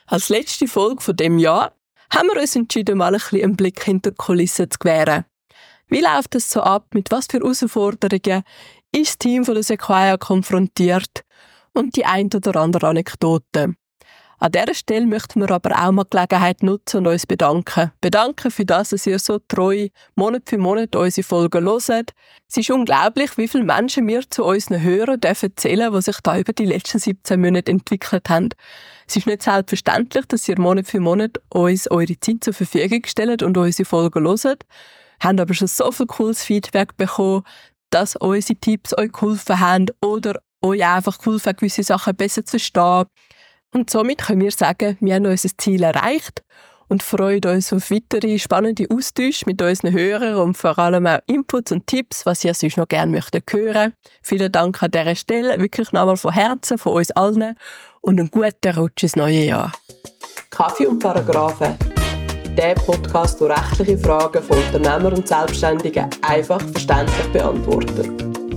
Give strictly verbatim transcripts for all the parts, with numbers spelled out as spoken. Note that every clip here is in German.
Als letzte Folge von dem Jahr haben wir uns entschieden, mal ein bisschen einen Blick hinter die Kulissen zu gewähren. Wie läuft es so ab? Mit was für Herausforderungen ist das Team von der Sequoia konfrontiert? Und die ein oder andere Anekdote. An dieser Stelle möchten wir aber auch mal die Gelegenheit nutzen und uns bedanken. Bedanken für das, dass ihr so treu Monat für Monat unsere Folgen hört. Es ist unglaublich, wie viele Menschen wir zu unseren Hörern dürfen zählen, die sich da über die letzten siebzehn Monate entwickelt haben. Es ist nicht selbstverständlich, dass ihr Monat für Monat uns eure Zeit zur Verfügung stellt und unsere Folgen hört. Wir haben aber schon so viel cooles Feedback bekommen, dass unsere Tipps euch geholfen haben oder euch einfach geholfen haben, gewisse Sachen besser zu verstehen. Und somit können wir sagen, wir haben unser Ziel erreicht und freuen uns auf weitere spannende Austausche mit unseren Hörern und vor allem auch Inputs und Tipps, was ihr sonst noch gerne möchtet hören. Vielen Dank an dieser Stelle, wirklich nochmal von Herzen, von uns allen und einen guten Rutsch ins neue Jahr. Kaffee und Paragraphen. Der Podcast, der rechtliche Fragen von Unternehmern und Selbstständigen einfach verständlich beantwortet.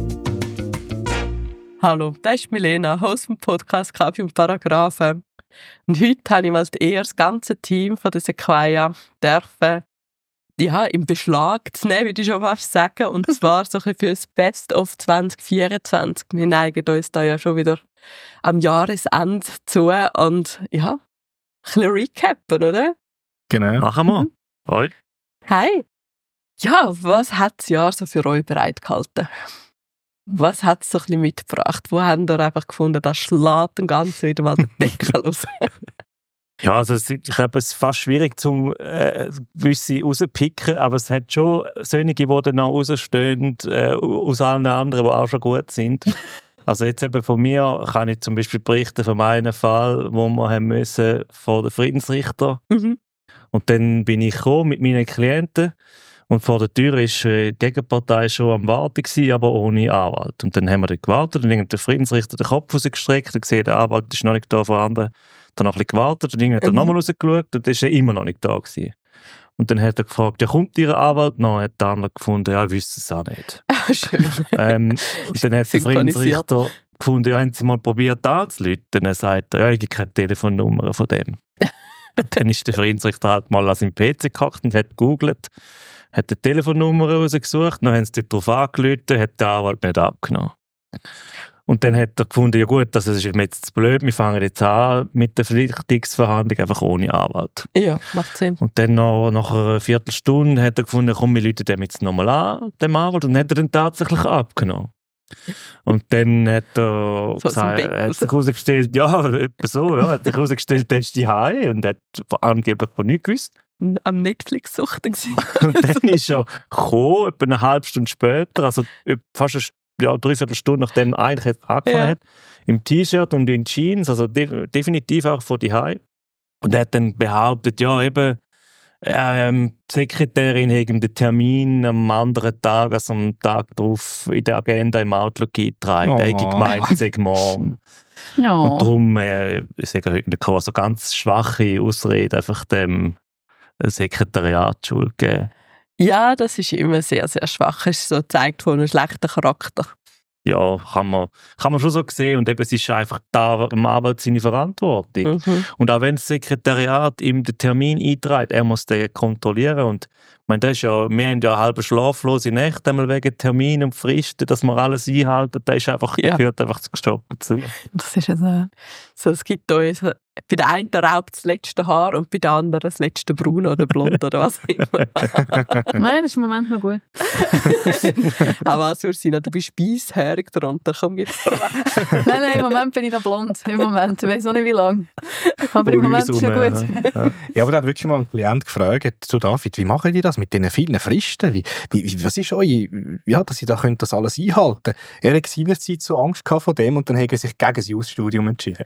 Hallo, das ist Milena, Host vom Podcast Kaffee und Paragraphen. Und heute habe ich mal eher das ganze Team von der Sequoia dürfen, ja, im Beschlag zu nehmen, würde ich schon fast sagen. Und zwar so ein bisschen für das Best of zwanzig vierundzwanzig. Wir neigen uns da ja schon wieder am Jahresende zu. Und ja, ein bisschen recappen, oder? Genau. Machen wir. Mhm. Hi. Hi. Ja, was hat das Jahr so für euch bereitgehalten? Was hat es so ein bisschen mitgebracht? Wo habt ihr einfach gefunden, das schlägt den ganzen wieder mal den Deckel raus? Ja, also es, ich glaube, es ist fast schwierig, zum äh, gewisse rauszupicken, aber es hat schon solche, die dann noch rausstehen, äh, aus allen anderen, die auch schon gut sind. Also jetzt eben von mir kann ich zum Beispiel berichten von meinem Fall, wo wir haben müssen vor den Friedensrichter. Mhm. Und dann bin ich gekommen mit meinen Klienten. Und vor der Tür war die Gegenpartei schon am Warten, gewesen, aber ohne Anwalt. Und dann haben wir dort gewartet, dann hat der Friedensrichter den Kopf rausgestreckt und gesehen, der Anwalt ist noch nicht da vorhanden. Dann noch ein bisschen gewartet und dann hat er mhm. nochmal rausgeschaut und dann war er immer noch nicht da gewesen. Und dann hat er gefragt, ja, kommt Ihr Anwalt noch? Hat der andere gefunden, ja, ich wüsste es auch nicht. Ah, schön. Ähm, und dann hat der Friedensrichter gefunden, ja, haben Sie mal probiert anzurufen? Dann sagt er, ja, ich habe keine Telefonnummer von dem. Dann ist der Friedensrichter halt mal an seinem P C gehackt und hat gegoogelt, hat die Telefonnummer rausgesucht, dann haben sie darauf angerufen, hat der Anwalt nicht abgenommen. Und dann hat er gefunden, ja gut, das ist mir jetzt zu blöd, wir fangen jetzt an mit der Verpflichtungsverhandlung einfach ohne Anwalt. Ja, macht Sinn. Und dann noch, nach einer Viertelstunde hat er gefunden, komm, wir rufen dem jetzt nochmal an, dem Anwalt, und dann hat er dann tatsächlich abgenommen. Und dann hat er so gesagt, hat sich herausgestellt, ja, etwa so, ja, hat sich herausgestellt, der ist daheim und hat angeblich von nichts gewusst. Am Netflix suchten. Und dann ist er gekommen, etwa eine halbe Stunde später, also fast eine ja, dreiviertel Stunde nachdem er eigentlich angefangen ja. hat, im T-Shirt und in Jeans, also de- definitiv auch von daheim. Und er hat dann behauptet, ja eben, ähm, die Sekretärin hätte den Termin am anderen Tag, also am Tag darauf in der Agenda im Outlook eingetragen. Er hätte gemeint, es sei morgen. Ja. Und darum äh, ist er heute nicht so ganz schwache Ausrede einfach dem Sekretariat Schuld geben. Ja, das ist immer sehr, sehr schwach. Es ist so gezeigt von einem schlechten Charakter. Ja, kann man, kann man schon so sehen. Und eben, es ist einfach da im Anwalt seine Verantwortung. Mhm. Und auch wenn das Sekretariat ihm den Termin einträgt, er muss den kontrollieren. Und ich meine, das ist ja, wir haben ja halbe schlaflose Nächte einmal wegen Termin und Fristen, dass man alles einhalten. Das ist einfach, ja. gehört einfach zu Stoppen zu. Das ist also, so, es gibt uns bei der einen raubt das letzte Haar und bei der anderen das letzte Braun oder Blond oder was immer. Nein, das ist im Moment noch gut. Aber was würde sein? Du bist speishörig darunter. Komm jetzt. Nein, nein, im Moment bin ich noch blond. Im Moment. Ich weiß auch nicht, wie lange. Aber im Moment ist es schon gut. Ja. Ja, aber da hat wirklich mal ein Klient gefragt, so David, wie machen die das mit diesen vielen Fristen? Wie, wie, was ist euch, ja, dass sie da können das alles einhalten können? Er hat seinerzeit so Angst gehabt von dem und dann hat er sich gegen sein Ausstudium entschieden.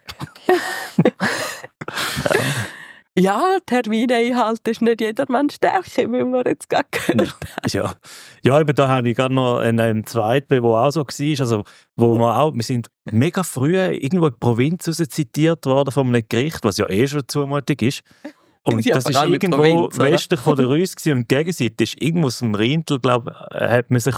Ja, Termine einhalten ist nicht jedermanns Stärke, wie wir jetzt gerade gehört haben. Ja, ja, eben da habe ich gerade noch einen, einen zweiten, der auch so war. Also, wo wir auch, wir sind mega früh irgendwo in die Provinz raus zitiert worden von einem Gericht, was ja eh schon zumutig ist. Und ja, das war irgendwo Provinz, westlich von der Reuss und die Gegenseite ist irgendwo aus dem Rindl, glaube ich, hat man sich kommen.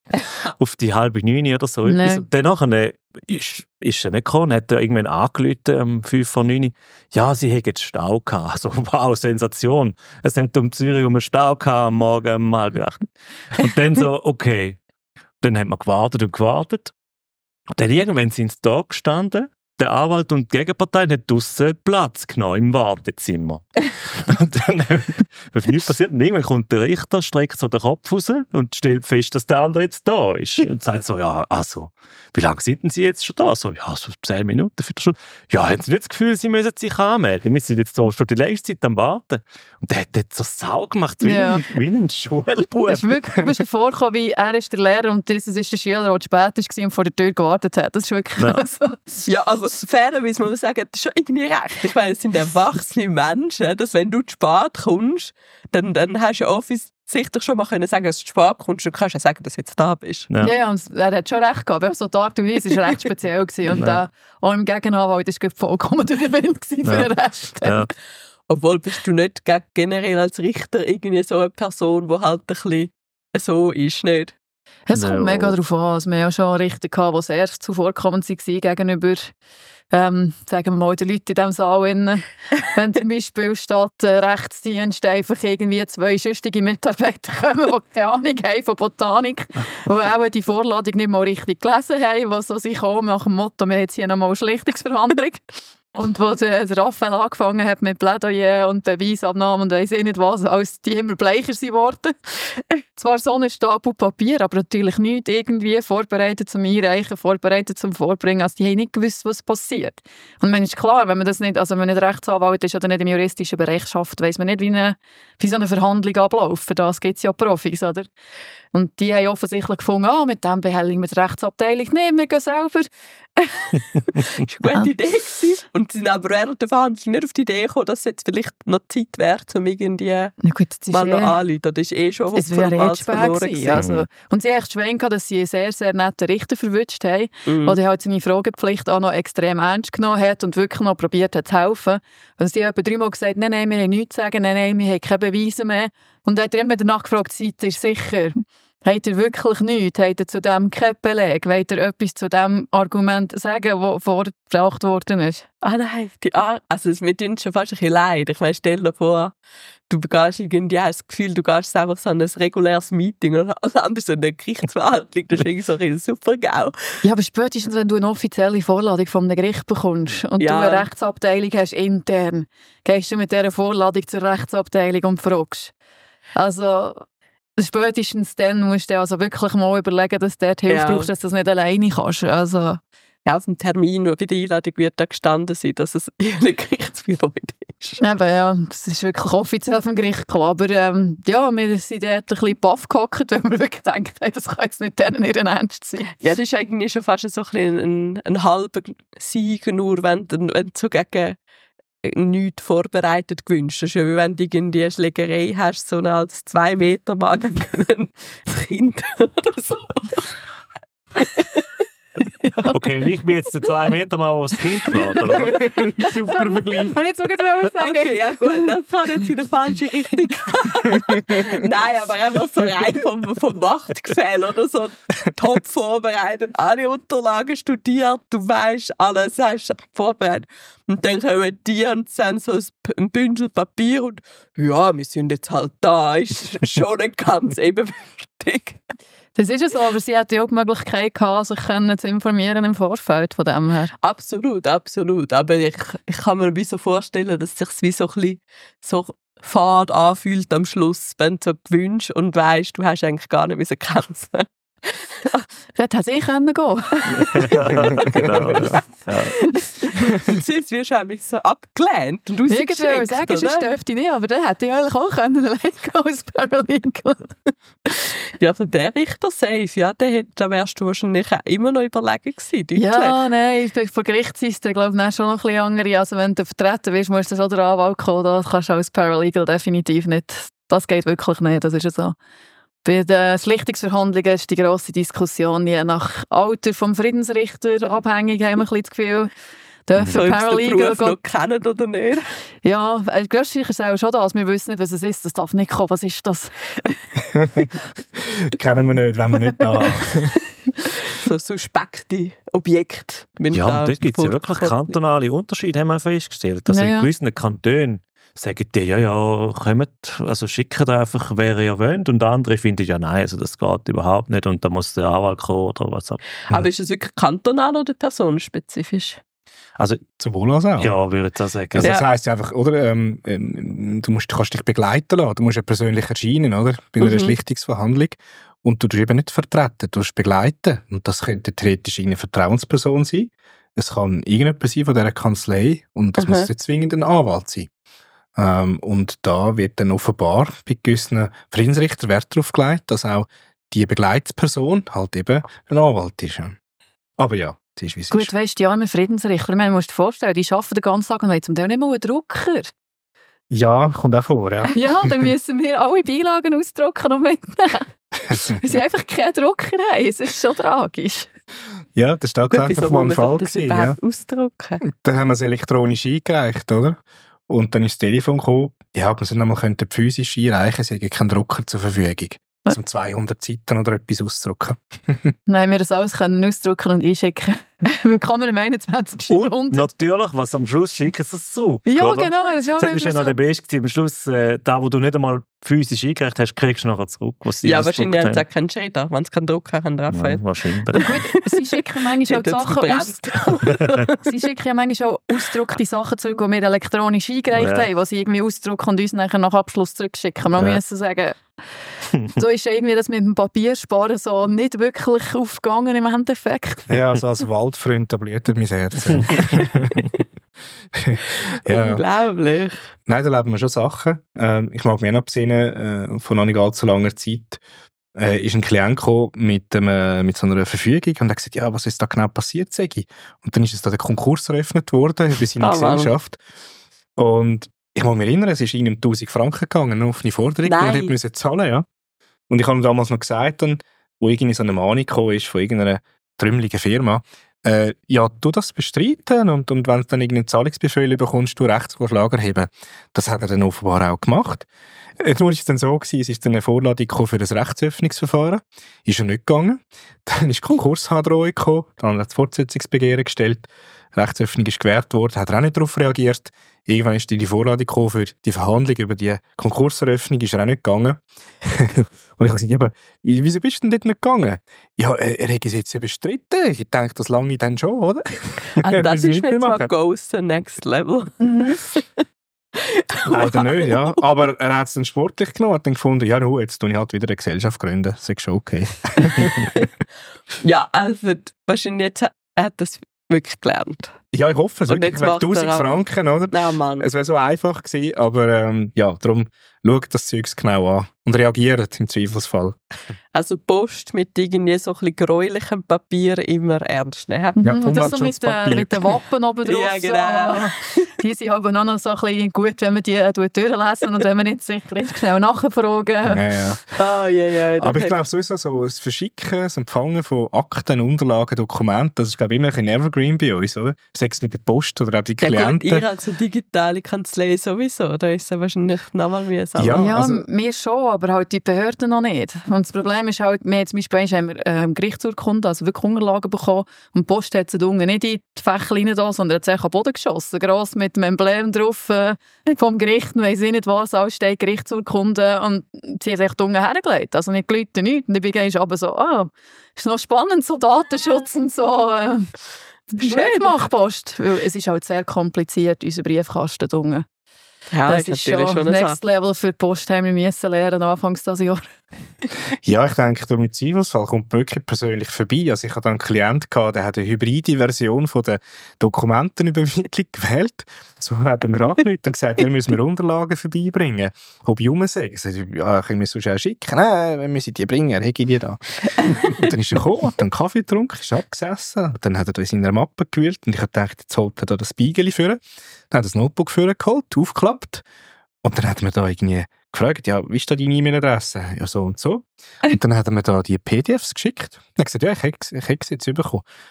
auf die halbe neun oder so. Nee. Und dann nachher ist, ist er nicht gekommen, hat er irgendwann angerufen, um fünf vor neun. Ja, sie hätten Stau gehabt. Also, wow, Sensation. Es haben um Zürich um einen Stau gehabt, am Morgen um halb acht. Und dann so, okay. Dann haben wir gewartet und gewartet. Und dann irgendwann sind sie da gestanden. Der Anwalt und die Gegenpartei haben draussen Platz genommen im Wartezimmer. Und dann, wenn nichts passiert, und irgendwann kommt der Richter, streckt so den Kopf raus und stellt fest, dass der andere jetzt da ist. Und sagt so, ja, also, wie lange sind denn Sie jetzt schon da? So, ja, so zehn Minuten, Viertelstunde. Ja, haben Sie nicht das Gefühl, Sie müssen sich anmelden? Wir sind jetzt so schon die längste Zeit am Warten. Und der hat jetzt so Sau gemacht, wie, Ja. ein, wie ein Schulbub. Es ist wirklich, du bist dir vorgekommen, wie er ist der Lehrer und das ist der Schüler, der zu spät war und vor der Tür gewartet hat. Das ist wirklich Ja. so. Ja, also fairerweise muss man sagen, das ist schon irgendwie recht. Ich meine, es sind erwachsene Menschen, dass wenn du zu spät kommst, dann, dann hast du ja offensichtlich schon mal können sagen, dass du zu spät kommst. Du kannst ja sagen, dass du jetzt da bist. Ja. Ja, ja, und er hat schon recht gehabt. Aber so die Art und Weise war recht speziell gewesen. Und Ja. äh, auch im Gegenanwalt war es vollkommen durch den Wind gewesen für Ja. den Rest. Ja. Obwohl bist du nicht ge- generell als Richter irgendwie so eine Person, die halt ein bisschen so ist, nicht? Es kommt Ja. mega darauf an. Also wir haben ja schon Richter gehabt, die sehr zuvorkommend waren gegenüber ähm, sagen wir mal, den Leuten in diesem Saal. Innen. Wenn zum Beispiel statt äh, Rechtsdienst einfach irgendwie zwei schüchtige Mitarbeiter kommen, die keine Ahnung haben von Botanik, die auch die Vorladung nicht mal richtig gelesen haben, die so sich kommen nach dem Motto, wir haben jetzt hier nochmal eine Schlichtungsverhandlung. Und wo der Raphael angefangen hat mit Plädoyer und Beweisabnahme und weiss ich nicht was, als die immer bleicher sind worden. Zwar so ein Stapel Papier, aber natürlich nicht irgendwie vorbereitet zum Einreichen, vorbereitet zum Vorbringen. Also die haben nicht gewusst, was passiert. Und man ist klar, wenn man das nicht, also wenn man nicht Rechtsanwalt ist oder nicht im juristischen Bereich schafft, weiss man nicht, wie, eine, wie so eine Verhandlung abläuft. Für das gibt es ja Profis, oder? Und die haben offensichtlich gefunden, ah, mit dem behelligen wir die Rechtsabteilung. Nein, wir gehen selber. Das war eine gute Idee gewesen. Und sie sind aber während der Verhandlung nicht auf die Idee gekommen, dass es jetzt vielleicht noch Zeit wäre, um irgendwie Na gut, das ist mal noch eh- anzurufen. Das ist eh schon Es von wäre der eh Wahl zu spät verloren gewesen. gewesen. Also, und sie haben echt Schwein gehabt, dass sie einen sehr, sehr netten Richter verwünscht haben, Mhm. der halt seine Fragepflicht auch noch extrem ernst genommen hat und wirklich noch probiert hat zu helfen. Also sie haben etwa dreimal gesagt, nein, nein, wir haben nichts zu sagen, nein, nein, wir haben keine Beweise mehr. Und dann hat er immer danach gefragt, seid ihr sicher? Habt ihr wirklich nichts? Habt ihr zu dem keinen Beleg? Wollt ihr etwas zu dem Argument sagen, das vorgebracht worden ist? Ah nein, die Ar also es mir tut schon fast ein bisschen leid. Ich meine, stell dir vor, du gehst irgendwie, hast das Gefühl, du gehst einfach so an ein reguläres Meeting oder anders so eine Gerichtsverhandlung. Das ist irgendwie so ein super GAU. Ja, aber spätestens, wenn du eine offizielle Vorladung von einem Gericht bekommst und Ja. du eine Rechtsabteilung hast intern, gehst du mit dieser Vorladung zur Rechtsabteilung und fragst. Also spätestens dann musst du dir also wirklich mal überlegen, dass du dort Hilfe Ja. brauchst, dass du das nicht alleine kannst. Also, Ja, auf dem Termin, wo bei der Einladung wird da gestanden sein, dass es in einem Gerichtsbüro ist. eben, ja, es ist wirklich offiziell vom Gericht klar. Aber ähm, ja, wir sind dort ein bisschen baff gehockt, weil wir wirklich denken, hey, das kann jetzt nicht deren ihren Ernst sein. Ja, das ist eigentlich schon fast so ein, bisschen ein, ein halber Sieg, nur wenn, du- wenn du so gegen nichts vorbereitet gewünscht. Das ist ja wie wenn du irgendwie eine Schlägerei hast, so eine als zwei Meter Mann gegen ein Kind oder so. Okay, und ich bin jetzt der zwei Meter mal aufs Kind geladen, oder? Super Vergleich. Ich nicht so gut sagen. Okay, ja gut, das kann jetzt in die falsche Richtung. Nein, aber einfach so rein vom, vom Machtgefälle oder so. Top vorbereitet, alle Unterlagen studiert, du weißt alles, hast du vorbereitet. Und dann kommen die und sehen so ein Bündel Papier und ja, wir sind jetzt halt da, ist schon nicht ganz ebenbürtig. Das ist ja so, aber sie hatte ja auch die Möglichkeit gehabt, sich können zu informieren im Vorfeld von dem her. Absolut, absolut. Aber ich, ich kann mir wie so vorstellen, dass es sich wie so ein bisschen so fad anfühlt am Schluss, wenn du so gewünscht und weißt, du hast eigentlich gar nicht müssen kämpfen. Dort hätte ich können gehen. Ja, genau. Ja. Sonst wirst du eigentlich so abgelehnt und Irgendwie würde rausgeschickt, sagen, sonst oder? dürfte ich nicht, aber dann hätte ich eigentlich auch können allein gehen als Paralegal. Ja, also der Richter safe, ja, der hätte, da wärst du wahrscheinlich auch immer noch überlegen gewesen, deutlich. Ja, nein, vor Gericht ist der, glaube ich, schon noch ein bisschen andere. Also wenn du vertreten wirst, musst du so der Anwalt kommen, da kannst du als Paralegal definitiv nicht. Das geht wirklich nicht, das ist ja so. Bei den Schlichtungsverhandlungen ist die grosse Diskussion je nach Alter vom Friedensrichter abhängig, haben wir ein bisschen das Gefühl. dürfen Ob sie den Paralegal Beruf noch kennen oder nicht. Ja, äh, grösster ist auch schon das. Wir wissen nicht, was es ist. Das darf nicht kommen. Was ist das? Kennen wir nicht, wenn wir nicht da haben. So suspekte Objekte. Ja, und dort gibt es ja wirklich kantonale Unterschiede, haben wir festgestellt. Also Ja, ja. in gewissen Kantonen sagen die, ja, ja, kommt, also schicken da einfach, wer ihr wollt. Und andere finden, ja, nein, also das geht überhaupt nicht und da muss der Anwalt kommen oder was auch. Aber ist es wirklich kantonal oder personenspezifisch? Also, Sowohl als auch. ja, würde ich auch sagen. Also das Ja. heisst einfach, oder, ähm, ähm, du musst, kannst dich begleiten lassen, du musst ja persönlich erscheinen, oder? Bei einer Mhm. Schlichtungsverhandlung. Und du tust eben nicht vertreten, du musst begleiten. Und das könnte theoretisch eine Vertrauensperson sein. Es kann irgendjemand sein von dieser Kanzlei und das Mhm. muss nicht zwingend ein Anwalt sein. Ähm, und da wird dann offenbar bei gewissen Friedensrichtern Wert darauf gelegt, dass auch die Begleitsperson halt eben ein Anwalt ist. ja. Aber ja, das ist wie es Gut, ist. weißt du, die armen Friedensrichter, ich meine, du musst dir vorstellen, die arbeiten den ganzen Tag und haben zum Teil nicht mal einen Drucker. Ja, kommt auch vor, ja. Ja, dann müssen wir alle Beilagen ausdrucken und mitnehmen. Weil sie einfach keinen Drucker haben. Es ist schon tragisch. Ja, das war Gut, tatsächlich wieso mal ein muss Fall man das gewesen, ja. überhaupt ausdrucken? Dann haben wir es elektronisch eingereicht, oder? Und dann ist das Telefon gekommen, ja, wir sollen einmal physisch einreichen, es hätte keinen Drucker zur Verfügung. Also um zweihundert Seiten oder etwas auszudrucken. Nein, wir das alles können ausdrucken und einschicken. Willkommen im einundzwanzigsten Und Jahrhundert. natürlich, was am Schluss schicken sie es zurück. Ja, oder? genau. Das ist ja Das war ja noch der Beste gewesen. Am Schluss, äh, da, wo du nicht einmal physisch eingereicht hast, kriegst du nachher zurück, was sie Ja, ausgedruckt wahrscheinlich hat es haben. auch keinen Shader, wenn es keinen Drucker haben, Raphael. Ja, wahrscheinlich. Gut, sie schicken manchmal auch die Hätte Sachen es aus. Sie schicken ja manchmal auch ausgedruckte Sachen zurück, die wir elektronisch eingereicht Ja. haben, die sie irgendwie ausdrucken und uns nachher nach Abschluss zurückschicken. Man Ja. muss sagen, so ist irgendwie das mit dem Papiersparen so nicht wirklich aufgegangen im Endeffekt. Ja, also als Waldfreund, da blutet mein Herz. ja. Unglaublich. Nein, da leben wir schon Sachen. Ähm, ich mag mich noch besinnen, äh, vor noch nicht allzu langer Zeit äh, ist ein Klient gekommen mit, ähm, mit so einer Verfügung und hat gesagt, ja, was ist da genau passiert, Segi? Und dann ist es da der Konkurs eröffnet worden über seine Ah, Mann. Gesellschaft. Und ich muss mich erinnern, es ist ihnen um tausend Franken gegangen, nur auf eine Forderung, die Nein. er müssen zahlen, ja. Und ich habe ihm damals noch gesagt, dann, wo irgendwie so eine Mahnung gekommen ist von irgendeiner trümmeligen Firma, äh, ja, du das bestreiten und, und wenn du dann irgendeinen Zahlungsbefehl bekommst, du Rechtsvorschlag erheben. Das hat er dann offenbar auch gemacht. Äh, nur ist es dann so gewesen, es ist dann eine Vorladung gekommen für das Rechtsöffnungsverfahren. Ist er nicht gegangen. Dann ist Konkursandrohung gekommen, dann hat er das Fortsetzungsbegehren gestellt. Rechtsöffnung ist gewährt worden, hat er auch nicht darauf reagiert. Irgendwann ist dann die Vorladung gekommen für die Verhandlung über die Konkurseröffnung, ist er auch nicht gegangen. Und ich habe gesagt, ja, aber wieso bist du denn dort nicht gegangen? Ja, er, er hat es jetzt ja bestritten. Ich denke, das lange dann schon, oder? Also das Wir ist müssen jetzt mal machen. Goes to Next Level. Leider nicht, ja. Aber er hat es dann sportlich genommen, hat dann gefunden, ja, no, jetzt tue ich halt wieder eine Gesellschaft gründen. Das ist schon okay. Ja, also wahrscheinlich jetzt hat er hat das wirklich gelernt. Ja, ich hoffe es. Und Wirklich, jetzt wegen macht er tausend auch- Franken, oder? Na Mann. Es wäre so einfach gewesen, aber ähm, ja, darum schaut das Zeugs genau an und reagiert im Zweifelsfall. Also Post mit irgendwie so ein bisschen gräulichem Papier immer ernst nehmen. Ja, Mhm, und das so mit, äh, Umweltschutzpapier. mit den Wappen oben drauf. Ja, genau. So. Die sind aber noch so ein bisschen gut, wenn man die äh, durchlesen und wenn man nicht sicher ist, schnell nachfragen. Ja, ja. Ah, ja, ja. Aber ich glaube sowieso so das Verschicken, das Empfangen von Akten, Unterlagen, Dokumenten, das ist glaube ich immer ein Evergreen bei uns, oder? Sei es mit der Post oder auch die Ja, gut, Klienten. ihr als eine digitale Kanzlei sowieso, da ist es wahrscheinlich nochmal mühsam. Ja, Ja, also- wir schon, aber halt die Behörden noch nicht. Und das Problem ist halt, wir zum Beispiel haben wir ähm, Gerichtsurkunden, also wirklich Unterlagen bekommen und die Post hat sie da unten nicht in die Fächer rein, da, sondern hat sie einfach am Boden geschossen, gross mit dem Emblem drauf äh, vom Gericht, weiss ich nicht was, alles steht Gerichtsurkunden und sie hat sich da unten hergelegt, also nicht die Leute, nichts. Und ich bin aber so, ah, ist noch spannend, so Datenschutz und so. Äh, Schön gemacht, Post. Weil es ist halt sehr kompliziert, unser Briefkasten da unten. ja, Das ist schon eine Next Sache. Level für die Post, haben wir müssen lernen anfangs dieses Jahr. Ja, ich denke, der mit Zweifelsfall kommt wirklich persönlich vorbei. Also ich hatte einen Klienten, gehabt, der hat eine hybride Version von der Dokumentenübermittlung gewählt. So hat er mir angerufen und gesagt, wir müssen wir Unterlagen vorbeibringen. Ob ich rum sage. Ich sagte, ja, können wir sonst auch schicken? Nein, wir müssen die bringen, hätte ich die da. Und dann ist er gekommen, hat einen Kaffee getrunken, ist abgesessen. Und dann hat er da in seiner Mappe gewühlt und ich habe gedacht, jetzt holt er da das Spiegel führen. Dann hat er das Notebook führen geholt, aufgeklappt. Und dann hat man da irgendwie gefragt, ja, wie ist da deine E-Mail-Adresse? Ja, so und so. Und dann hat er mir da die P D Fs geschickt. Und er hat gesagt, ja, ich hätte ich hätte sie jetzt bekommen.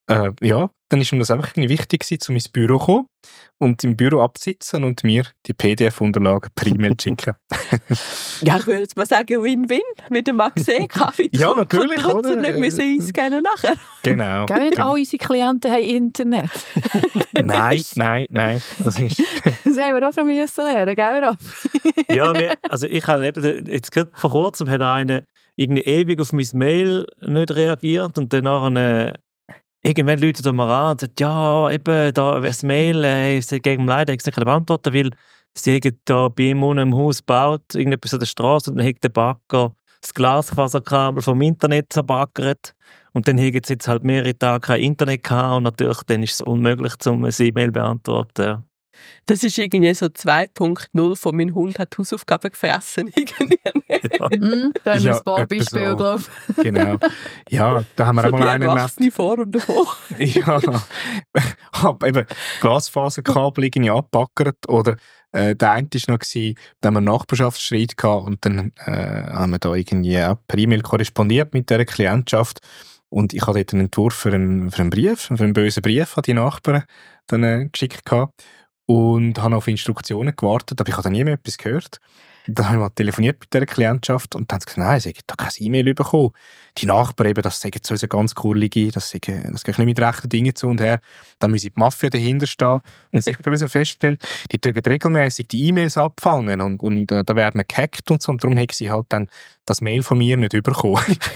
Äh, ja, dann ist mir das einfach irgendwie wichtig gewesen, um ins Büro zu kommen und im Büro abzusitzen und mir die P D F-Unterlagen per E-Mail zu schicken. Ja, ich würde jetzt mal sagen, Win-Win mit dem Maxé Kaffee. Ja, natürlich, oder? oder? Nicht müssen einscannen nachher. Genau. Gell, nicht all unsere Klienten haben Internet. Nein, nein, nein. Das ist Das haben wir auch schon müssen lernen, gell, Rob? Ja, wir, also ich habe eben, jetzt gerade vor kurzem hat einer irgendwie ewig auf mein Mail nicht reagiert und dann nachher irgendwann läutet er mir an und sagt, ja, eben, da das Mail, äh, ist gegen leider ich nicht beantworten, weil sie haben da bei ihm unten im Haus gebaut, irgendetwas an der Straße und dann hat der Bagger das Glasfaserkabel vom Internet zerbaggert und dann haben sie jetzt halt mehrere Tage kein Internet gehabt und natürlich dann ist es unmöglich, um ein E-Mail zu beantworten. Ja. Das ist irgendwie so zwei Punkt null von «Mein Hund hat Hausaufgaben gefressen». Irgendwie. Ja. Mhm, da haben wir Ja, ein paar etwa Beispiele, so. glaube ich. genau. Ja, da haben wir So auch die mal einen gemacht. Erwachsene vor und davor. Ja, aber eben Glasfaserkabel irgendwie abgebaggert oder äh, der eine war noch, gewesen, da haben wir einen Nachbarschaftsstreit gehabt und dann äh, haben wir da irgendwie auch per E-Mail korrespondiert mit dieser Klientschaft und ich hatte dort einen Entwurf für einen, für einen Brief, für einen bösen Brief an die Nachbarn dann äh, geschickt gehabt und habe auf Instruktionen gewartet, aber ich habe dann nie mehr etwas gehört. Dann habe ich mal telefoniert mit dieser Klientschaft und dann haben sie gesagt, nein, sie haben da kein E-Mail bekommen. Die Nachbarn eben, das sagen so ganz kurlige, das, sagen, das geht nicht mit rechten Dingen zu und her. Dann müssen die Mafia dahinter stehen. Und ich habe festgestellt, die tun regelmäßig die E-Mails abfangen und, und da, da werden gehackt und so. Und darum haben sie halt dann das Mail von mir nicht bekommen.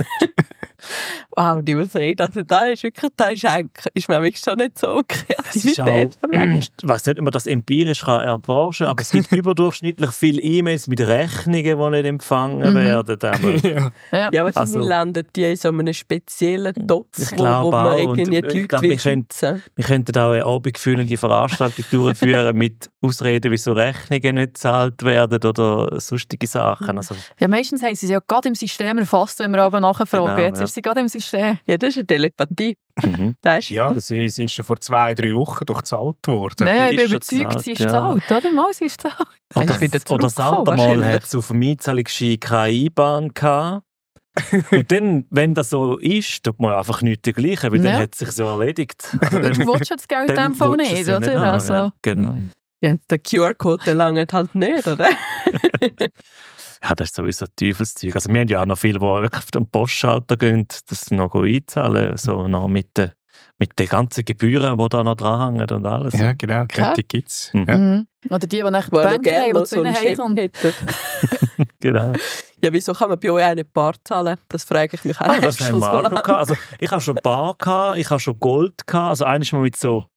Wow, die muss reden. Also da ist wirklich, da ist, eigentlich, ist man wirklich schon nicht so Es ist auch, Kreativität. ich weiß nicht, ob man das empirisch kann erforschen kann, aber es gibt überdurchschnittlich viele E-Mails mit Rechnungen, die nicht empfangen Mhm. werden. Aber ja. Ja. Ja, aber Also- also, landen die in so einem speziellen Topf, Ich wo, glaube wo man auch. irgendwie Und die ich Leute glaube, wir will können- schützen. wir könnten auch eine abendfüllende Veranstaltung durchführen mit Ausreden, wieso Rechnungen nicht gezahlt werden oder sonstige Sachen. Also, Ja, meistens haben sie es ja gerade im System erfasst, wenn wir aber nachfragen. Genau, Jetzt ja. ist sie gerade im System. Ja, das ist eine Telepathie. mhm. Das ist, Ja, das ist, ist schon vor zwei, drei Wochen durchgezahlt worden. Nein, ich bin ist schon überzeugt, gezahlt, sie ist ja. gezahlt. Oder? Mal, sie ist gezahlt. Also Oder, wieder oder das zurückkommen, andere Mal wahrscheinlich. hat es auf dem Einzahlungsschein keine I B A N gehabt. Und dann, wenn das so ist, tut man einfach nichts dergleichen, weil Ja. dann hat es sich so erledigt. Also Du dann- willst ja das Geld in dann dem Fall willst du nicht, es ja oder? haben, Also, ja. Genau. ja, der Q R-Code, der langt halt nicht, oder? Ja, das ist sowieso Teufelszeug. Also wir haben ja auch noch viele, die wirklich auf den Postschalter gehen, das noch einzahlen, so noch mit den, mit den ganzen Gebühren, die da noch dranhängen und alles. Ja, genau, Klar. die gibt es. Mhm. Ja. mhm. Oder die, die nach Wo der er Bank gerne haben, noch die zu so ihnen einen Chef heimkommt. hätte. Genau. Ja, wieso kann man bei euch auch nicht Bar zahlen? Das frage ich mich auch. Ah, das haben wir auch schon gehabt. Also, ich habe schon Bar gehabt, ich habe schon Gold gehabt. Also eines mal mit so,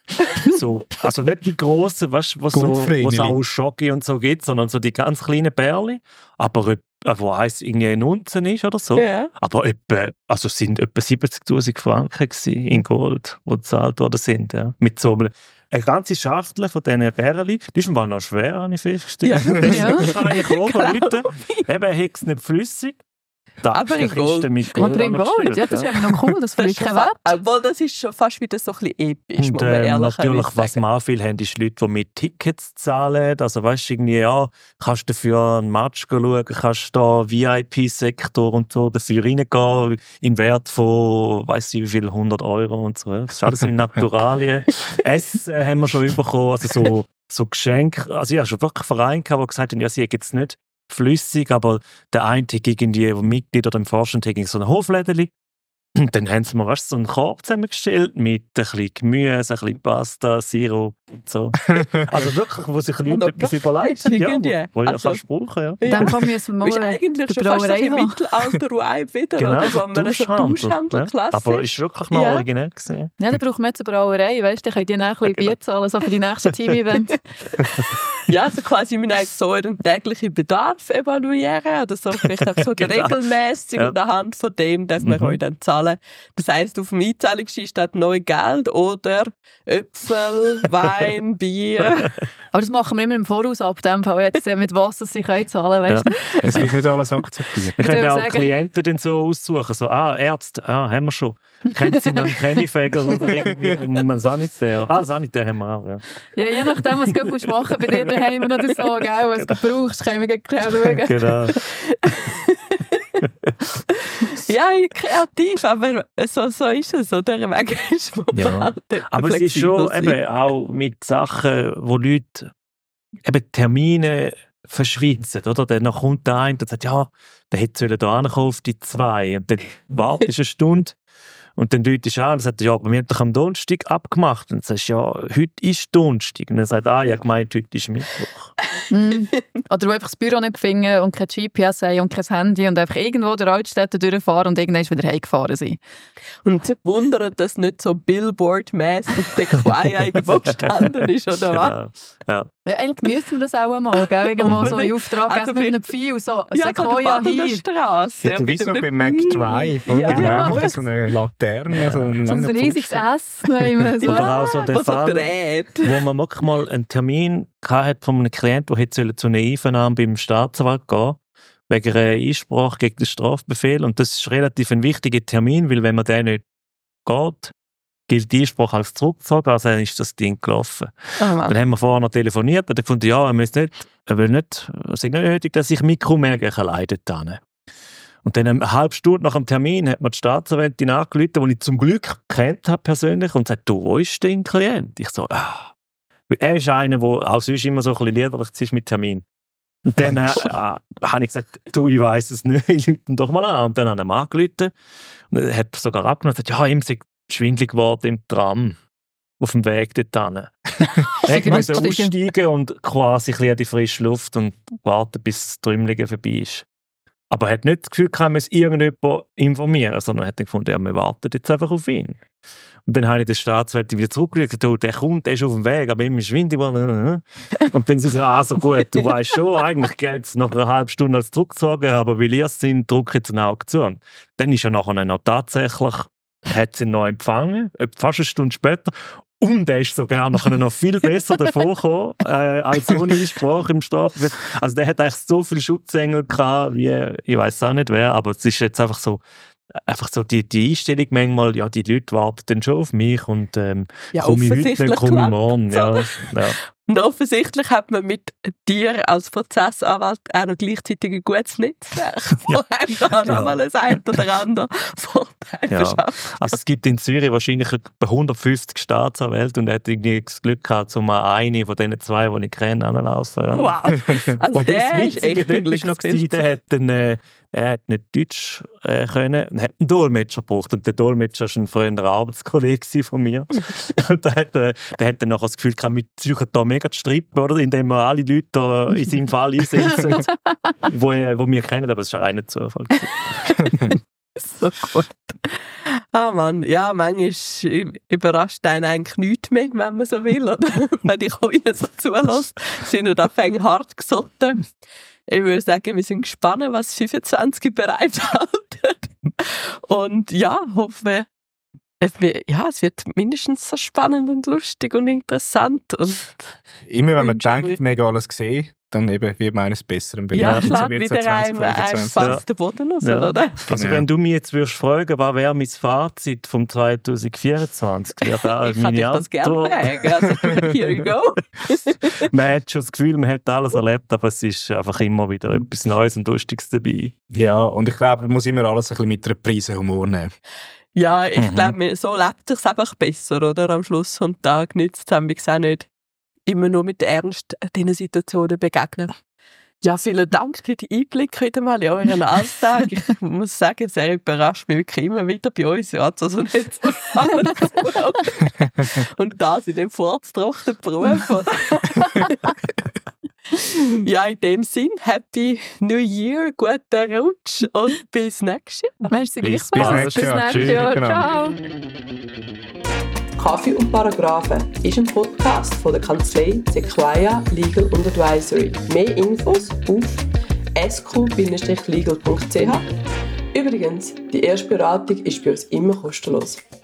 so also nicht die grossen, weißt du, was so, Goldvreneli. was auch Schocke und so gibt, sondern so die ganz kleinen Perlen. Aber äh, wo eins irgendwie ein Unzen ist oder so. Ja. Aber etwa, also es sind etwa siebzigtausend Franken gewesen in Gold, die gezahlt worden sind. Ja. Mit so einem, eine ganze Schachtel von diesen Perlen. Die ist mir noch schwer, habe ich festgestellt. Ja. Das kann ich oben Leute. Eben, er hat es nicht flüssig. Aber in Gold. Mit Oder in Gold. gestellt, Ja, das ist eben noch cool, das Das verliert ist keinen fa- Wert. Obwohl, das ist schon fast wieder so ein bisschen episch, muss Und man ähm, ehrlich natürlich, was sagen. wir auch viel haben, ist Leute, die mit Tickets zahlen. Also weißt du, irgendwie, ja, kannst du dafür einen Match schauen, kannst da V I P-Sektor und so dafür reingehen, im Wert von, weiss ich wie viel, hundert Euro und so. Das ist alles in Naturalien. Essen äh, haben wir schon bekommen, also so, so Geschenke. Also ich habe schon wirklich Vereine gehabt, die gesagt haben, ja, sie haben jetzt nicht flüssig, aber der eine hat irgendwie Mitglied oder im Vorstand hat so ein Hoflädeli. Und dann haben sie mir weißt, so einen Korb zusammengestellt mit ein bisschen Gemüse, ein bisschen Pasta, Sirup und so. Also wirklich, wo sich Leute noch etwas Profit überlegt haben, ja, irgendwie. wo, wo ich Also- kannst brauchen, ja. In dem Fall müssen wir Ist mal eigentlich die schon fast Brauerei ein haben. Mittelalter Wein wieder, Genau, oder? Wo man so Tauschhandel, Tauschhandel-Klasse. Aber ist wirklich mal Ja. originell gewesen. Ja, dann braucht man jetzt eine Brauerei, weißt du, dann könnt ihr dann ein bisschen Bier zahlen, so für die nächsten Team-Events. Ja, also quasi, wir müssen so euren täglichen Bedarf evaluieren oder so, vielleicht auch so Genau. regelmäßig Ja. und anhand von dem darf man Mhm. euch dann zahlen. Das heisst, auf dem Einzahlungsschein steht neu Geld oder Äpfel, Wein, Bier. Aber das machen wir immer im Voraus ab, dem Fall jetzt, äh, mit was sie können zahlen, weißt du. Es wird nicht alles akzeptiert. Wir können würde auch sagen- Klienten dann so aussuchen, so, ah, Ärzte, ah, haben wir schon. Kennen Sie noch einen Chemiefäger oder irgendwie einen Sanitär? Ah, Sanitär haben wir auch, ja. Ja, je nachdem, was du gut machen bei dir daheim oder so, gell, was du brauchst, können wir gleich schauen. Genau. Ja, kreativ, aber so, so ist es, oder? Wegen ist man Ja. halt Aber es ist schon eben auch mit Sachen, wo Leute eben Termine verschwitzen, oder? Dann kommt der eine und sagt, ja, der hätte da ankommen auf die zwei. Und dann wartest du eine Stunde und dann läutest du an und sagt, ja, aber wir haben doch am Donnerstag abgemacht. Und dann sagst du, ja, heute ist Donnerstag. Und dann sagt er, ah, ja, gemeint, heute ist Mittwoch. mm. Oder wo einfach das Büro nicht finden und kein G P S haben und kein Handy und einfach irgendwo durch Altstädte durchfahren und irgendwann wieder heimgefahren sind. Und sie wundern, dass nicht so Billboard-mässig der Sequoia irgendwo gestanden ist, oder was? Genau. Ja. Ja, eigentlich müssen wir das auch einmal, gell? Irgendwo so in Auftrag Also geben mit einem Pfeil, so Ja, Sequoia so hier. Straße. Ja, wie so bei McDrive, oder? Ja. Genau, so eine Laterne. So ein, So ein riesiges S. nehmen, so. Oder auch so der Was so Fall, dreht. wo man wirklich mal einen Termin hatte von einem Klienten, der hätte zu einer Einvernahme beim Staatsanwalt gehen wegen einer Einsprache gegen den Strafbefehl. Und das ist relativ ein wichtiger Termin, weil wenn man den nicht geht, gilt die Einsprache als zurückgezogen, also dann ist das Ding gelaufen. Oh Mann. Dann haben wir vorher noch telefoniert und er fand, ja, er müsse nicht, er will nicht, es ist nicht nötig, dass ich Mikromerken leiden kann. Und dann eine halbe Stunde nach dem Termin hat mir die Staatsanwältin angerufen, die ich zum Glück kennt habe persönlich, und sagt, du, wo ist dein Klient? Ich so, ah. Weil er ist einer, der auch sonst immer so ein bisschen liederlich ist mit Termin. Und dann äh, äh, habe ich gesagt, du, ich weiss es nicht, ich rufe ihn doch mal an. Und dann hat er mir angerufen und er hat sogar abgenommen und gesagt, ja, ihm sei schwindelig geworden im Tram. Auf dem Weg dorthin. Er musste aussteigen und quasi ein bisschen an die frische Luft und warten, bis das Trümmelige vorbei ist. Aber er hat nicht das Gefühl, er muss irgendjemand informieren, sondern er hat gefunden, ja, wir warten jetzt einfach auf ihn. Und dann habe ich den Staatswältin wieder zurückgelegt, oh, der kommt, der ist auf dem Weg, aber ihm ist schwindig geworden. Und dann sie so, ah, so gut, du weißt schon, eigentlich geht es nach einer halben Stunde als zurückgezogen, aber weil ihr es sind, drücke jetzt ein Auge zu. Und dann ist er nachher noch tatsächlich, hat sie ihn noch empfangen, fast eine Stunde später. Und er ist sogar noch, noch viel besser davon gekommen, äh, als ohne Einsprache im Strafbefehl. Also der hat eigentlich so viele Schutzengel gehabt, wie, ich weiß auch nicht wer, aber es ist jetzt einfach so, einfach so die, die Einstellung manchmal, ja, die Leute warten dann schon auf mich und ähm, Ja, komme ich heute offensichtlich nicht, komme ich klappt morgen. Ja, ja. Und offensichtlich hat man mit dir als Prozessanwalt auch noch gleichzeitig ein gutes Netzwerk, wo einem da noch mal ein ein oder andere Vorteil Ja. verschafft. Also es gibt in Zürich wahrscheinlich etwa hundertfünfzig Staatsanwälte und er hat irgendwie das Glück gehabt, um mal eine von diesen zwei, die ich kenne, anzulaufen. Ja. Wow. Also Und der das ist Witzige echt dort ist noch gewesen, der hat dann, äh, er hat nicht Deutsch äh, können, er hat einen Dolmetscher gebraucht und der Dolmetscher war ein früherer Arbeitskollege von mir. Und der hat, äh, der hat dann nachher das Gefühl gehabt, wir suchen da mega zu strippen, oder? Indem wir alle Leute da in seinem Fall einsetzen, wo, äh, wo wir kennen, aber es war reiner Zufall. so gut. Ah Mann, ja, manchmal überrascht einen eigentlich nichts mehr, wenn man so will, oder? Wenn ich auch ihnen so zulässt, sind wir da fängt hart gesotten. Ich würde sagen, wir sind gespannt, was fünfundzwanzig bereithalten. Und ja, hoffe, es wird, ja, es wird mindestens so spannend und lustig und interessant. Und immer wenn man denkt, wir haben alles gesehen, dann eben wird man eines Besseren ja, belehrt. klar, wieder einem, einem fast den Boden raus, Ja. oder? Also Ja. wenn du mich jetzt würdest fragen, was wäre mein Fazit vom zwanzig vierundzwanzig, wäre da Ich kann meine dich das gerne Antwort. fragen. Also, here you go. Man hat schon das Gefühl, man hat alles erlebt, aber es ist einfach immer wieder etwas Neues und Lustiges dabei. Ja, und ich glaube, man muss immer alles ein bisschen mit einer Prise Humor nehmen. Ja, ich Mhm. glaube, so lebt es einfach besser, oder? Am Schluss vom Tag nützt es mich auch nicht immer nur mit Ernst diesen Situationen begegnen. Ja, vielen Dank für die Einblicke wieder mal in euren Alltag. Ich muss sagen, es überrascht mich wirklich immer wieder bei uns. Ja, also nicht so spannend. Und das in dem furztrockenen Beruf. Ja, in dem Sinn, Happy New Year, guten Rutsch und bis nächstes Jahr. Merci, Bis- gleichfalls. bis nächstes Jahr. nächstes Tschüss, Jahr. genau. Ciao. Kaffee und Paragraphen ist ein Podcast von der Kanzlei Sequoia Legal und Advisory. Mehr Infos auf s q Bindestrich legal punkt c h. Übrigens, die erste Beratung ist bei uns immer kostenlos.